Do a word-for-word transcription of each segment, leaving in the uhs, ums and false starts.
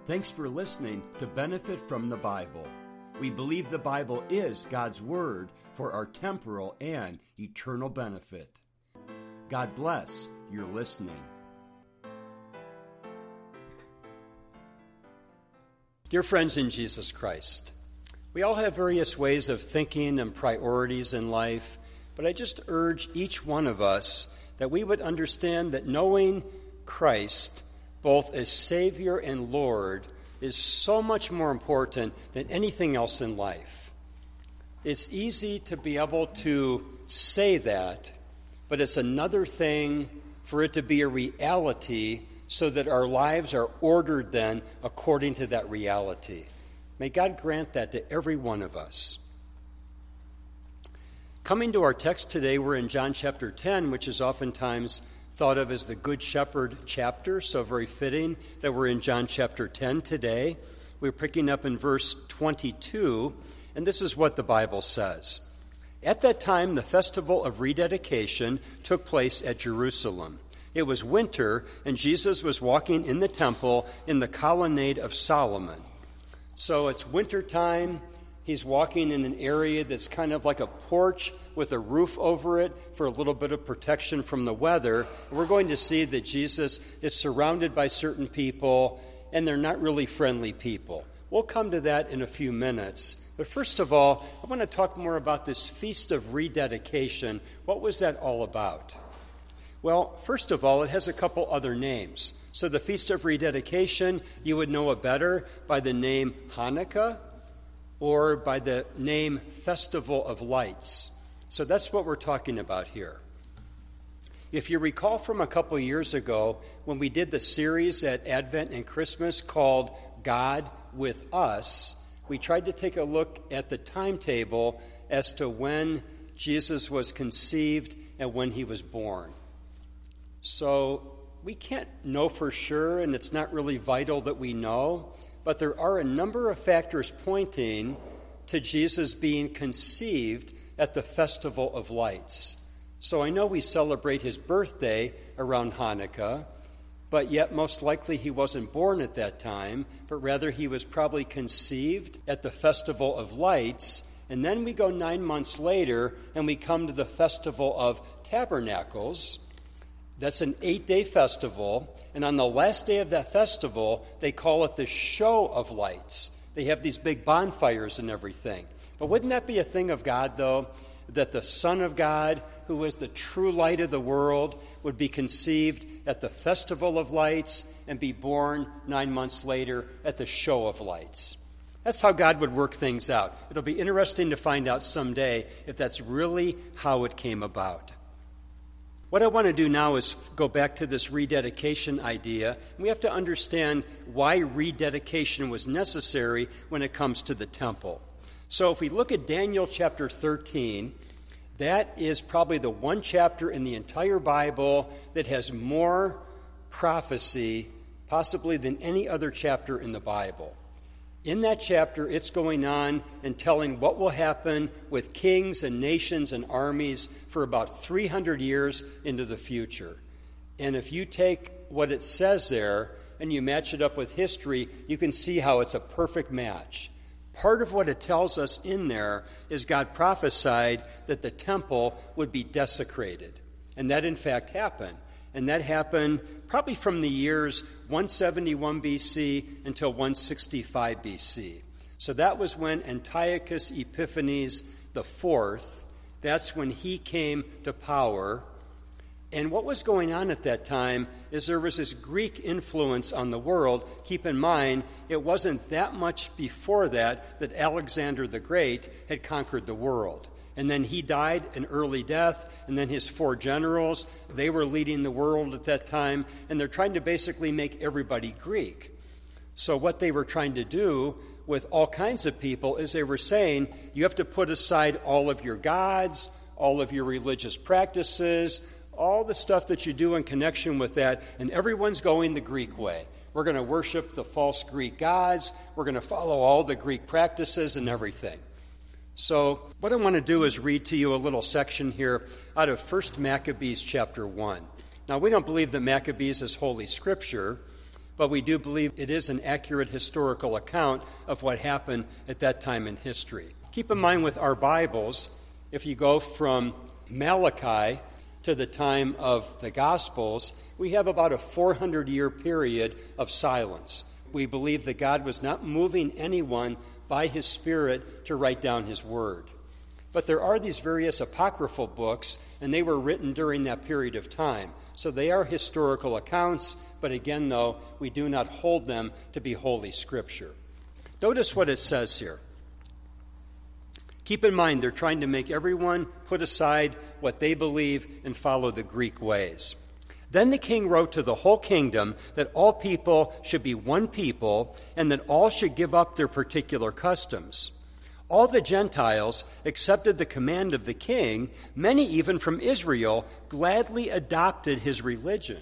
Thanks for listening to Benefit from the Bible. We believe the Bible is God's Word for our temporal and eternal benefit. God bless your listening. Dear friends in Jesus Christ, we all have various ways of thinking and priorities in life, but I just urge each one of us that we would understand that knowing Christ, both as Savior and Lord, is so much more important than anything else in life. It's easy to be able to say that, but it's another thing for it to be a reality so that our lives are ordered then according to that reality. May God grant that to every one of us. Coming to our text today, we're in John chapter ten, which is oftentimes thought of as the Good Shepherd chapter, so very fitting that we're in John chapter ten today. We're picking up in verse twenty-two, and this is what the Bible says. At that time, the festival of rededication took place at Jerusalem. It was winter, and Jesus was walking in the temple in the colonnade of Solomon. So it's winter time. He's walking in an area that's kind of like a porch with a roof over it for a little bit of protection from the weather. And we're going to see that Jesus is surrounded by certain people, and they're not really friendly people. We'll come to that in a few minutes. But first of all, I want to talk more about this Feast of Rededication. What was that all about? Well, first of all, it has a couple other names. So the Feast of Rededication, you would know it better by the name Hanukkah, or by the name Festival of Lights. So that's what we're talking about here. If you recall from a couple years ago, when we did the series at Advent and Christmas called God with Us, we tried to take a look at the timetable as to when Jesus was conceived and when he was born. So we can't know for sure, and it's not really vital that we know, but there are a number of factors pointing to Jesus being conceived at the Festival of Lights. So I know we celebrate his birthday around Hanukkah, but yet most likely he wasn't born at that time, but rather he was probably conceived at the Festival of Lights. And then we go nine months later and we come to the Festival of Tabernacles. That's an eight-day festival, and on the last day of that festival, they call it the Show of Lights. They have these big bonfires and everything. But wouldn't that be a thing of God, though, that the Son of God, who is the true light of the world, would be conceived at the Festival of Lights and be born nine months later at the Show of Lights? That's how God would work things out. It'll be interesting to find out someday if that's really how it came about. What I want to do now is go back to this rededication idea. We have to understand why rededication was necessary when it comes to the temple. So if we look at Daniel chapter thirteen, that is probably the one chapter in the entire Bible that has more prophecy, possibly than any other chapter in the Bible. In that chapter, it's going on and telling what will happen with kings and nations and armies for about three hundred years into the future. And if you take what it says there and you match it up with history, you can see how it's a perfect match. Part of what it tells us in there is God prophesied that the temple would be desecrated. And that, in fact, happened. And that happened probably from the years one seventy-one B C until one sixty-five B C. So that was when Antiochus Epiphanes the Fourth, that's when he came to power. And what was going on at that time is there was this Greek influence on the world. Keep in mind, it wasn't that much before that that Alexander the Great had conquered the world. And then he died an early death, and then his four generals, they were leading the world at that time, and they're trying to basically make everybody Greek. So what they were trying to do with all kinds of people is they were saying, you have to put aside all of your gods, all of your religious practices, all the stuff that you do in connection with that, and everyone's going the Greek way. We're going to worship the false Greek gods. We're going to follow all the Greek practices and everything. So what I want to do is read to you a little section here out of First Maccabees chapter one. Now, we don't believe that Maccabees is Holy Scripture, but we do believe it is an accurate historical account of what happened at that time in history. Keep in mind with our Bibles, if you go from Malachi to the time of the Gospels, we have about a four hundred year period of silence. We believe that God was not moving anyone by his Spirit to write down his word. But there are these various apocryphal books, and they were written during that period of time. So they are historical accounts, but again, though, we do not hold them to be Holy Scripture. Notice what it says here. Keep in mind, they're trying to make everyone put aside what they believe and follow the Greek ways. Then the king wrote to the whole kingdom that all people should be one people and that all should give up their particular customs. All the Gentiles accepted the command of the king. Many, even from Israel, gladly adopted his religion.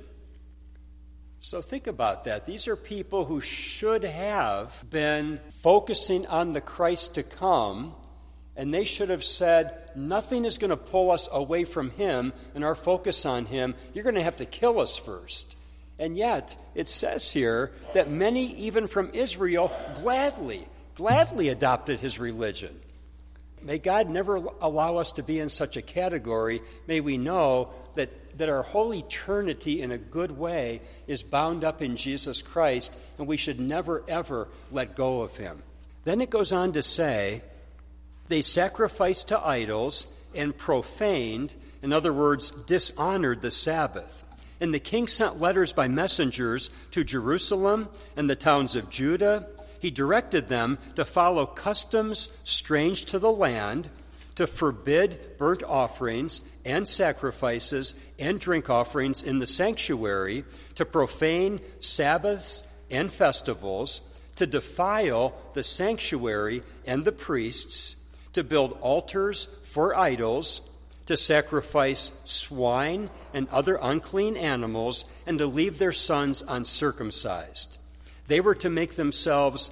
So think about that. These are people who should have been focusing on the Christ to come, and they should have said, nothing is going to pull us away from him and our focus on him. You're going to have to kill us first. And yet, it says here that many, even from Israel, gladly, gladly adopted his religion. May God never allow us to be in such a category. May we know that, that our whole eternity in a good way is bound up in Jesus Christ, and we should never, ever let go of him. Then it goes on to say, they sacrificed to idols and profaned, in other words, dishonored the Sabbath. And the king sent letters by messengers to Jerusalem and the towns of Judah. He directed them to follow customs strange to the land, to forbid burnt offerings and sacrifices and drink offerings in the sanctuary, to profane Sabbaths and festivals, to defile the sanctuary and the priests, to build altars for idols, to sacrifice swine and other unclean animals, and to leave their sons uncircumcised. They were to make themselves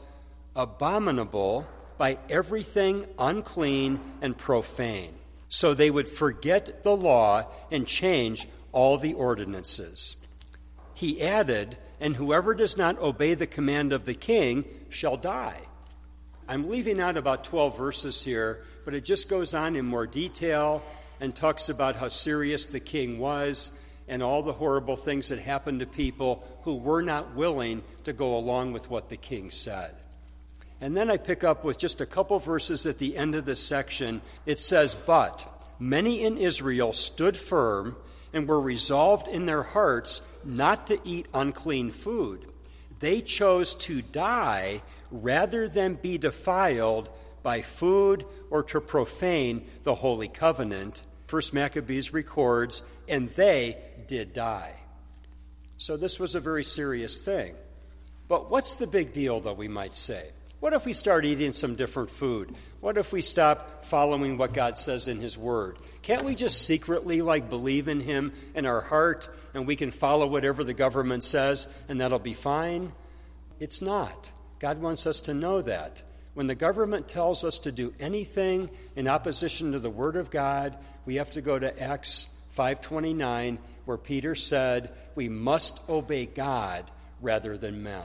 abominable by everything unclean and profane, so they would forget the law and change all the ordinances. He added, and whoever does not obey the command of the king shall die. I'm leaving out about twelve verses here, but it just goes on in more detail and talks about how serious the king was and all the horrible things that happened to people who were not willing to go along with what the king said. And then I pick up with just a couple verses at the end of this section. It says, but many in Israel stood firm and were resolved in their hearts not to eat unclean food. They chose to die rather than be defiled by food or to profane the holy covenant. First Maccabees records, and they did die. So this was a very serious thing. But what's the big deal, though, we might say? What if we start eating some different food? What if we stop following what God says in his word? Can't we just secretly, like, believe in him in our heart, and we can follow whatever the government says, and that'll be fine? It's not. God wants us to know that. When the government tells us to do anything in opposition to the Word of God, we have to go to Acts five twenty-nine, where Peter said, we must obey God rather than men.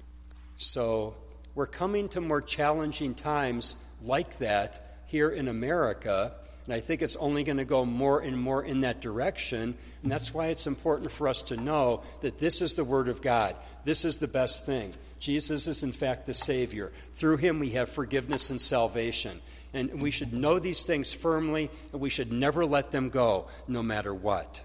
So we're coming to more challenging times like that here in America, and I think it's only going to go more and more in that direction, and that's why it's important for us to know that this is the Word of God. This is the best thing. Jesus is, in fact, the Savior. Through him we have forgiveness and salvation. And we should know these things firmly, and we should never let them go, no matter what.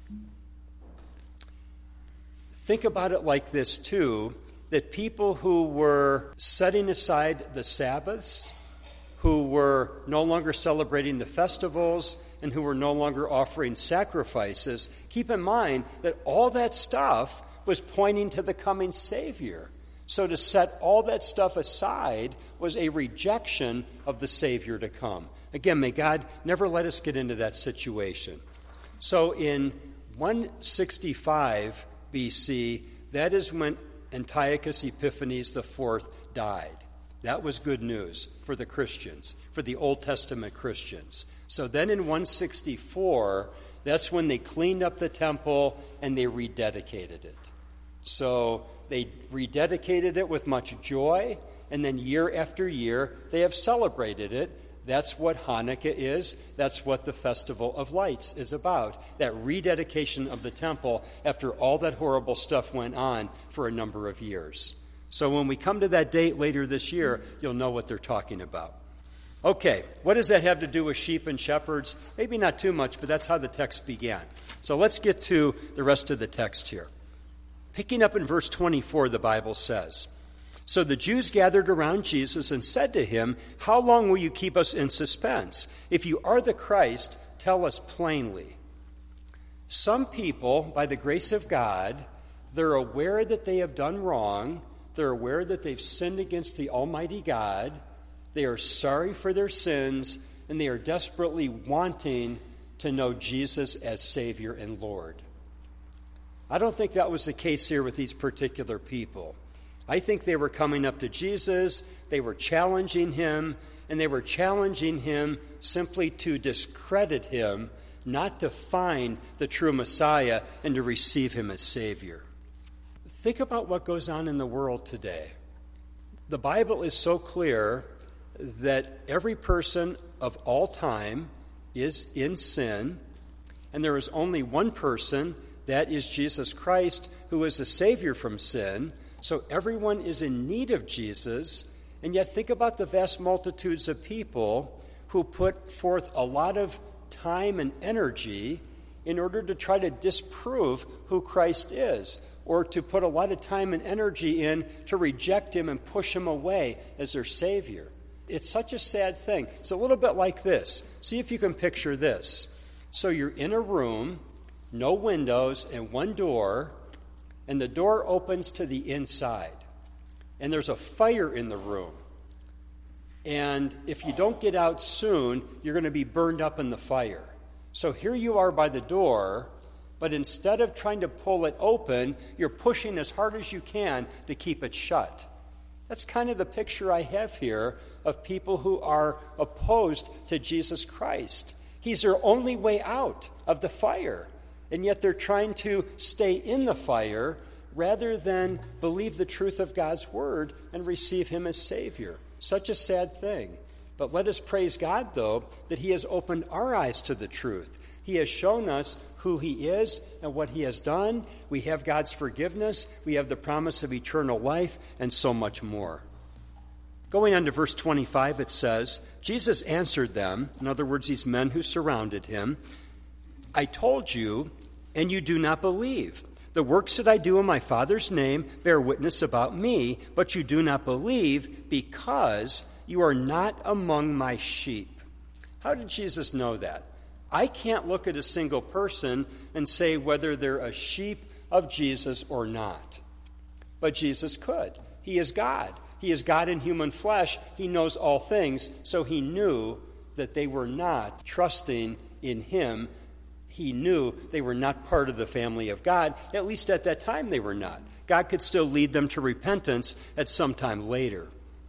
Think about it like this, too, that people who were setting aside the Sabbaths, who were no longer celebrating the festivals, and who were no longer offering sacrifices, keep in mind that all that stuff was pointing to the coming Savior. So to set all that stuff aside was a rejection of the Savior to come. Again, may God never let us get into that situation. So in one sixty-five B C, that is when Antiochus Epiphanes the fourth died. That was good news for the Christians, for the Old Testament Christians. So then in one sixty-four, that's when they cleaned up the temple and they rededicated it. So They rededicated it with much joy, and then year after year, they have celebrated it. That's what Hanukkah is. That's what the Festival of Lights is about, that rededication of the temple after all that horrible stuff went on for a number of years. So when we come to that date later this year, you'll know what they're talking about. Okay, what does that have to do with sheep and shepherds? Maybe not too much, but that's how the text began. So let's get to the rest of the text here. Picking up in verse twenty-four, the Bible says, "So the Jews gathered around Jesus and said to him, 'How long will you keep us in suspense? If you are the Christ, tell us plainly.'" Some people, by the grace of God, they're aware that they have done wrong. They're aware that they've sinned against the Almighty God. They are sorry for their sins, and they are desperately wanting to know Jesus as Savior and Lord. I don't think that was the case here with these particular people. I think they were coming up to Jesus, they were challenging him, and they were challenging him simply to discredit him, not to find the true Messiah and to receive him as Savior. Think about what goes on in the world today. The Bible is so clear that every person of all time is in sin, and there is only one person, that is Jesus Christ, who is a Savior from sin. So everyone is in need of Jesus, and yet think about the vast multitudes of people who put forth a lot of time and energy in order to try to disprove who Christ is, or to put a lot of time and energy in to reject him and push him away as their Savior. It's such a sad thing. It's a little bit like this. See if you can picture this. So you're in a room, no windows, and one door, and the door opens to the inside. And there's a fire in the room. And if you don't get out soon, you're going to be burned up in the fire. So here you are by the door, but instead of trying to pull it open, you're pushing as hard as you can to keep it shut. That's kind of the picture I have here of people who are opposed to Jesus Christ. He's their only way out of the fire. And yet they're trying to stay in the fire rather than believe the truth of God's word and receive him as Savior. Such a sad thing. But let us praise God, though, that he has opened our eyes to the truth. He has shown us who he is and what he has done. We have God's forgiveness. We have the promise of eternal life and so much more. Going on to verse twenty-five, it says, Jesus answered them, in other words, these men who surrounded him, "I told you, and you do not believe. The works that I do in my Father's name bear witness about me, but you do not believe because you are not among my sheep." How did Jesus know that? I can't look at a single person and say whether they're a sheep of Jesus or not. But Jesus could. He is God. He is God in human flesh. He knows all things, so he knew that they were not trusting in him. He knew they were not part of the family of God. At least at that time they were not. God could still lead them to repentance at some time later.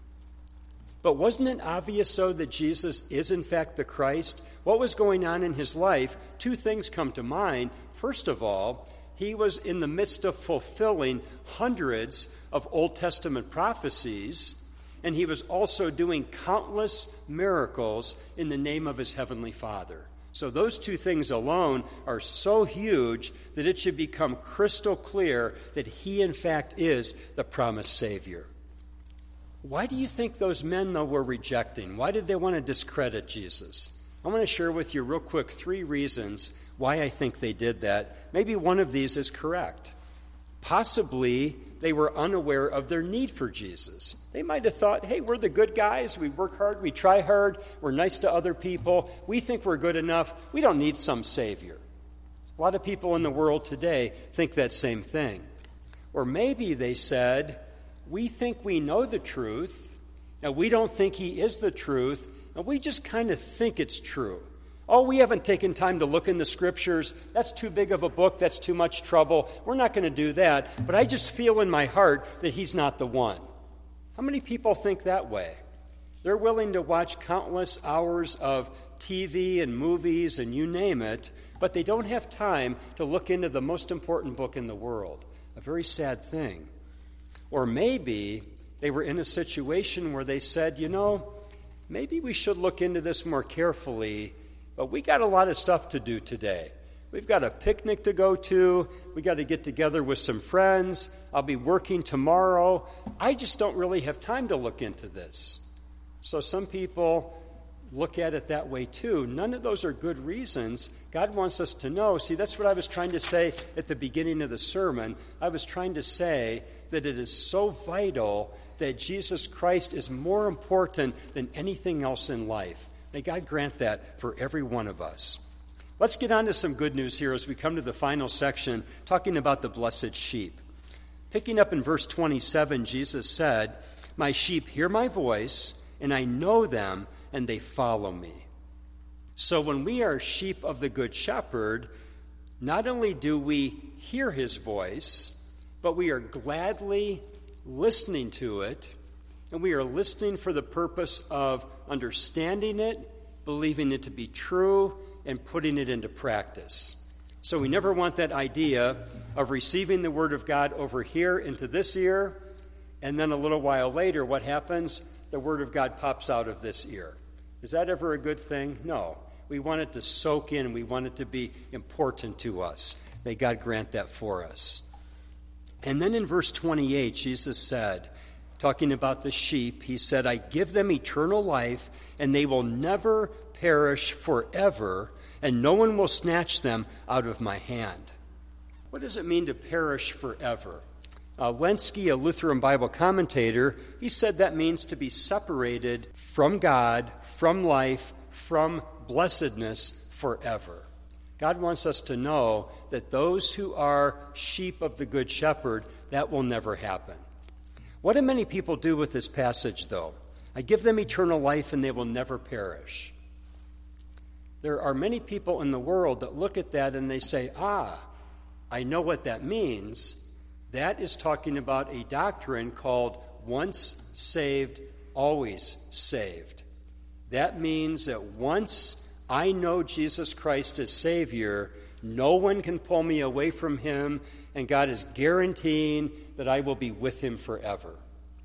But wasn't it obvious, so that Jesus is in fact the Christ? What was going on in his life? Two things come to mind. First of all, he was in the midst of fulfilling hundreds of Old Testament prophecies, and he was also doing countless miracles in the name of his heavenly Father. So those two things alone are so huge that it should become crystal clear that he in fact is the promised Savior. Why do you think those men, though, were rejecting? Why did they want to discredit Jesus? I want to share with you real quick three reasons why I think they did that. Maybe one of these is correct. Possibly they were unaware of their need for Jesus. They might have thought, hey, we're the good guys. We work hard. We try hard. We're nice to other people. We think we're good enough. We don't need some Savior. A lot of people in the world today think that same thing. Or maybe they said, we think we know the truth, and we don't think he is the truth, and we just kind of think it's true. Oh, we haven't taken time to look in the scriptures. That's too big of a book. That's too much trouble. We're not going to do that. But I just feel in my heart that he's not the one. How many people think that way? They're willing to watch countless hours of T V and movies and you name it, but they don't have time to look into the most important book in the world. A very sad thing. Or maybe they were in a situation where they said, you know, maybe we should look into this more carefully, but we got a lot of stuff to do today. We've got a picnic to go to. We got to get together with some friends. I'll be working tomorrow. I just don't really have time to look into this. So some people look at it that way too. None of those are good reasons. God wants us to know. See, that's what I was trying to say at the beginning of the sermon. I was trying to say that it is so vital that Jesus Christ is more important than anything else in life. May God grant that for every one of us. Let's get on to some good news here as we come to the final section, talking about the blessed sheep. Picking up in verse twenty-seven, Jesus said, "My sheep hear my voice, and I know them, and they follow me." So when we are sheep of the Good Shepherd, not only do we hear his voice, but we are gladly listening to it, and we are listening for the purpose of understanding it, believing it to be true, and putting it into practice. So we never want that idea of receiving the Word of God over here into this ear, and then a little while later, what happens? The Word of God pops out of this ear. Is that ever a good thing? No. We want it to soak in. We want it to be important to us. May God grant that for us. And then in verse twenty-eight, Jesus said, talking about the sheep, he said, "I give them eternal life, and they will never perish forever, and no one will snatch them out of my hand." What does it mean to perish forever? Uh, Lenski, a Lutheran Bible commentator, he said that means to be separated from God, from life, from blessedness forever. God wants us to know that those who are sheep of the Good Shepherd, that will never happen. What do many people do with this passage, though? I give them eternal life and they will never perish. There are many people in the world that look at that and they say, ah, I know what that means. That is talking about a doctrine called once saved, always saved. That means that once I know Jesus Christ as Savior, no one can pull me away from him, and God is guaranteeing that I will be with him forever.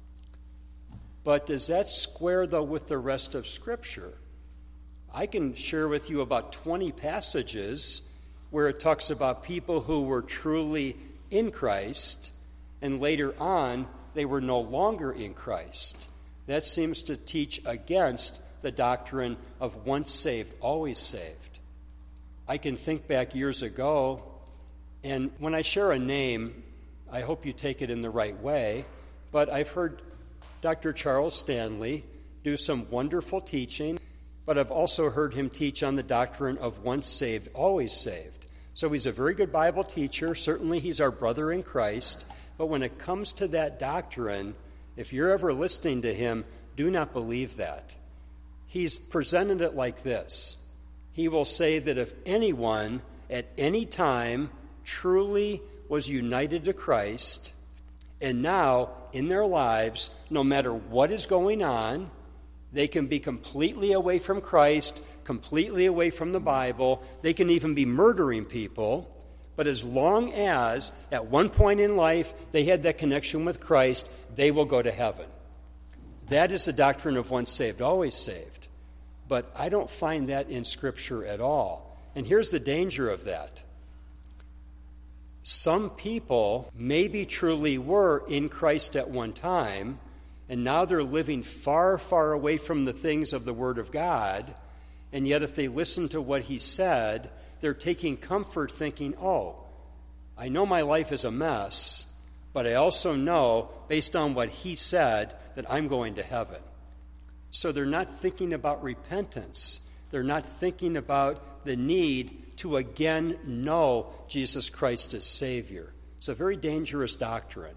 But does that square, though, with the rest of Scripture? I can share with you about twenty passages where it talks about people who were truly in Christ, and later on, they were no longer in Christ. That seems to teach against the doctrine of once saved, always saved. I can think back years ago, and when I share a name, I hope you take it in the right way, but I've heard Doctor Charles Stanley do some wonderful teaching, but I've also heard him teach on the doctrine of once saved, always saved. So he's a very good Bible teacher. Certainly he's our brother in Christ. But when it comes to that doctrine, if you're ever listening to him, do not believe that. He's presented it like this. He will say that if anyone at any time truly was united to Christ, and now in their lives, no matter what is going on, they can be completely away from Christ, completely away from the Bible. They can even be murdering people. But as long as at one point in life they had that connection with Christ, they will go to heaven. That is the doctrine of once saved, always saved. But I don't find that in Scripture at all. And here's the danger of that. Some people maybe truly were in Christ at one time, and now they're living far, far away from the things of the Word of God, and yet if they listen to what he said, they're taking comfort thinking, oh, I know my life is a mess, but I also know, based on what he said, that I'm going to heaven. So they're not thinking about repentance. They're not thinking about the need to again know Jesus Christ as Savior. It's a very dangerous doctrine.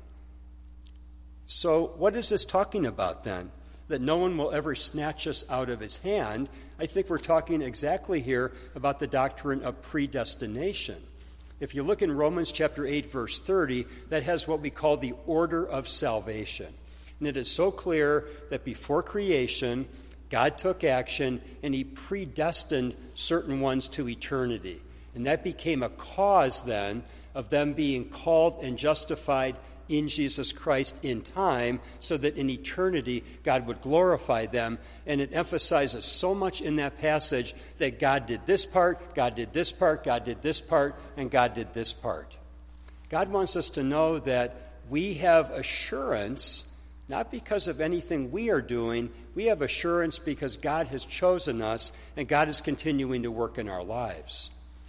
So what is this talking about then? That no one will ever snatch us out of his hand. I think we're talking exactly here about the doctrine of predestination. If you look in Romans chapter eight, verse thirty, that has what we call the order of salvation. And it is so clear that before creation, God took action and he predestined certain ones to eternity. And that became a cause then of them being called and justified in Jesus Christ in time so that in eternity God would glorify them. And it emphasizes so much in that passage that God did this part, God did this part, God did this part, and God did this part. God wants us to know that we have assurance, not because of anything we are doing. We have assurance because God has chosen us and God is continuing to work in our lives.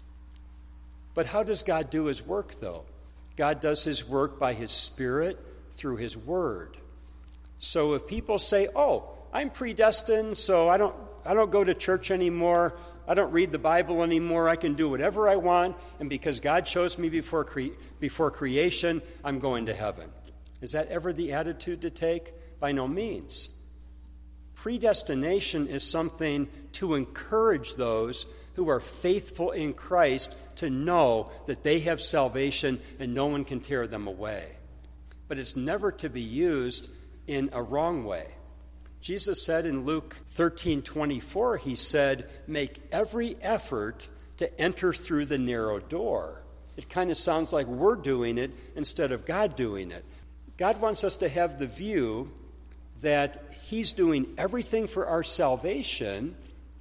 But how does God do his work, though? God does his work by his Spirit through his Word. So if people say, oh, I'm predestined, so I don't, I don't go to church anymore, I don't read the Bible anymore, I can do whatever I want, and because God chose me before, cre- before creation, I'm going to heaven. Is that ever the attitude to take? By no means. Predestination is something to encourage those who are faithful in Christ to know that they have salvation and no one can tear them away. But it's never to be used in a wrong way. Jesus said in Luke thirteen twenty-four, he said, make every effort to enter through the narrow door. It kind of sounds like we're doing it instead of God doing it. God wants us to have the view that he's doing everything for our salvation,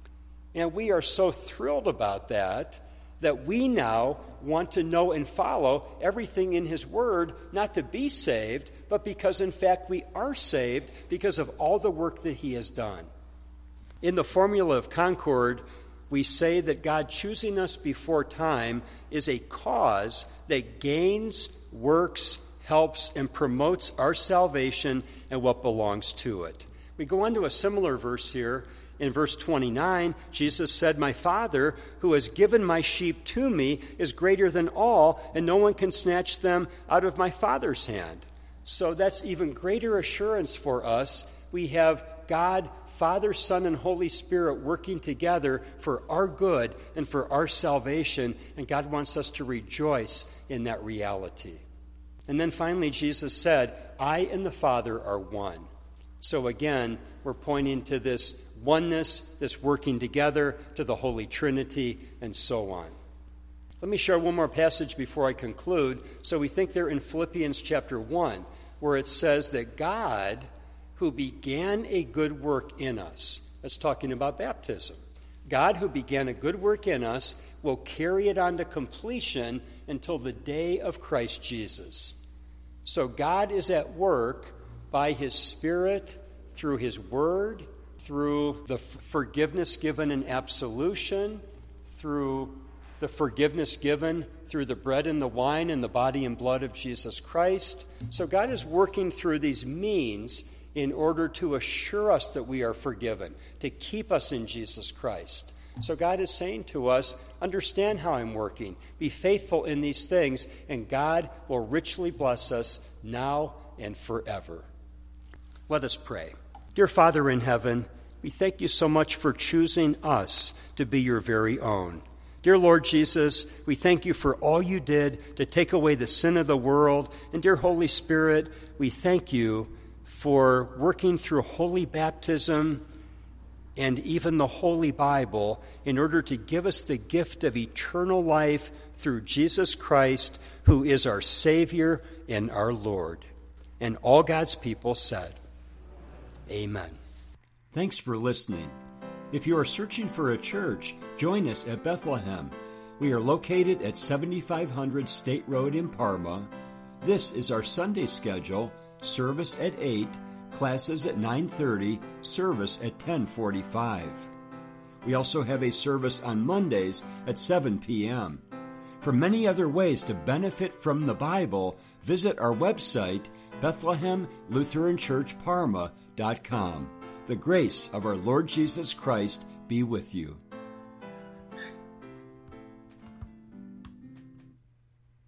and we are so thrilled about that that we now want to know and follow everything in his word, not to be saved, but because in fact we are saved because of all the work that he has done. In the Formula of Concord, we say that God choosing us before time is a cause that gains, works, helps, and promotes our salvation and what belongs to it. We go on to a similar verse here. In verse twenty-nine, Jesus said, my Father, who has given my sheep to me, is greater than all, and no one can snatch them out of my Father's hand. So that's even greater assurance for us. We have God, Father, Son, and Holy Spirit working together for our good and for our salvation, and God wants us to rejoice in that reality. And then finally, Jesus said, I and the Father are one. So again, we're pointing to this oneness, this working together, to the Holy Trinity, and so on. Let me share one more passage before I conclude. So we think there in Philippians chapter one, where it says that God, who began a good work in us, that's talking about baptism, God who began a good work in us will carry it on to completion until the day of Christ Jesus. So God is at work by his Spirit, through his word, through the forgiveness given in absolution, through the forgiveness given through the bread and the wine and the body and blood of Jesus Christ. So God is working through these means in order to assure us that we are forgiven, to keep us in Jesus Christ. So God is saying to us, understand how I'm working, be faithful in these things, and God will richly bless us now and forever. Let us pray. Dear Father in heaven, we thank you so much for choosing us to be your very own. Dear Lord Jesus, we thank you for all you did to take away the sin of the world. And dear Holy Spirit, we thank you for working through holy baptism and even the Holy Bible in order to give us the gift of eternal life through Jesus Christ, who is our Savior and our Lord. And all God's people said, Amen. Thanks for listening. If you are searching for a church, join us at Bethlehem. We are located at seventy-five hundred State Road in Parma. This is our Sunday schedule: service at eight, classes at nine thirty, service at ten forty-five. We also have a service on Mondays at seven p.m. For many other ways to benefit from the Bible, visit our website, Bethlehem Lutheran Church Parma dot com. The grace of our Lord Jesus Christ be with you.